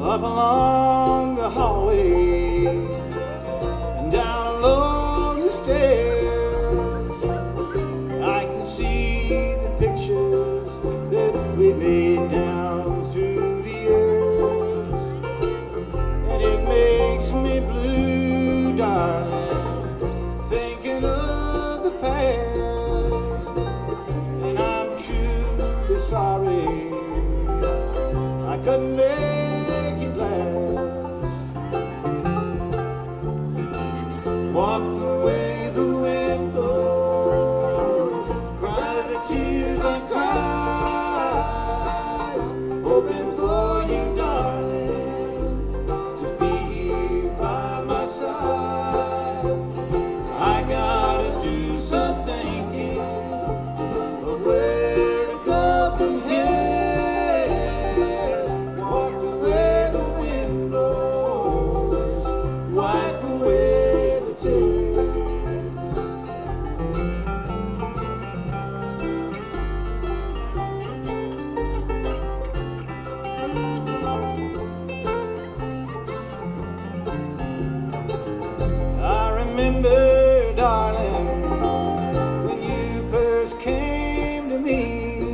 up along the hallway and down along the stairs. I can see the pictures that we made down through the years, and it makes me blue, darling, thinking of the past. And I'm truly sorry I couldn't make it last. Walk the way the wind blows, cry the tears I cried, hoping for you, darling, to be here by my side. I gotta do some thinking of where to go from here. Walk the way the wind blows, wipe away the tears. I remember, darling, when you first came to me,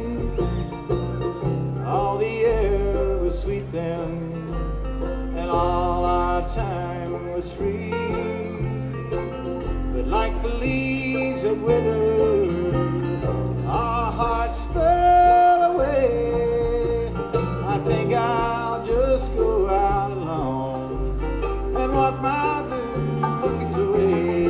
all the air was sweet then, and all our time was free. But like the leaves that withered, our hearts fell away. I think I'll just go out alone and walk my blues away.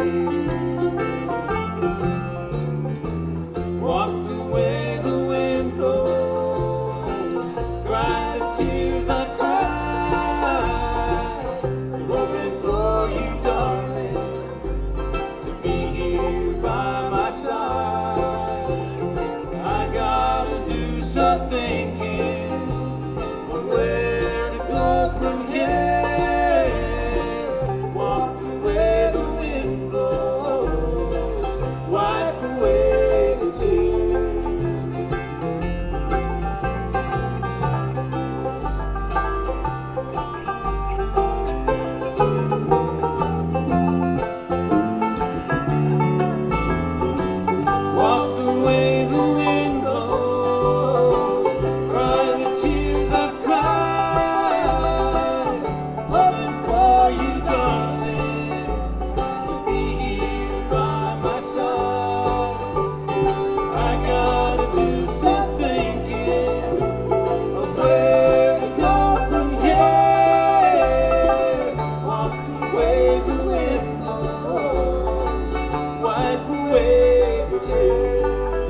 Walk the way the wind blows, cry the tears I cried, hoping for you, darling, to be here by my side. I gotta do some thinking of where to go from here. Walk the way the wind blows, wipe away the tears. Walk the way the wind blows, cry the tears I've cried, hoping for you, darling, to be here by my side. I gotta do some thinking of where to go from here. Walk the way the wind blows, wipe away the tears.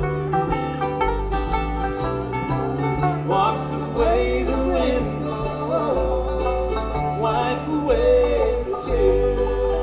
Walk the way the wind blows, wipe away the tears.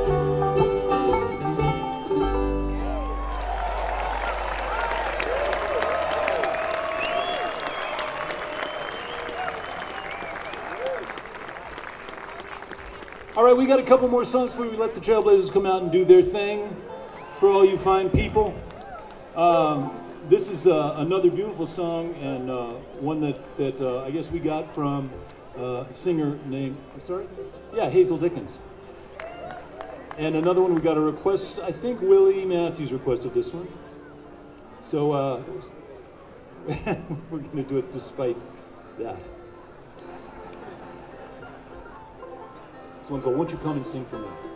All right, we got a couple more songs before we let the Trailblazers come out and do their thing. For all you fine people, this is another beautiful song, and one that I guess we got from a singer named, I'm sorry? Yeah, Hazel Dickens. And another one we got a request, I think Willie Matthews requested this one. So we're gonna do it despite that. Someone go, won't you come and sing for me?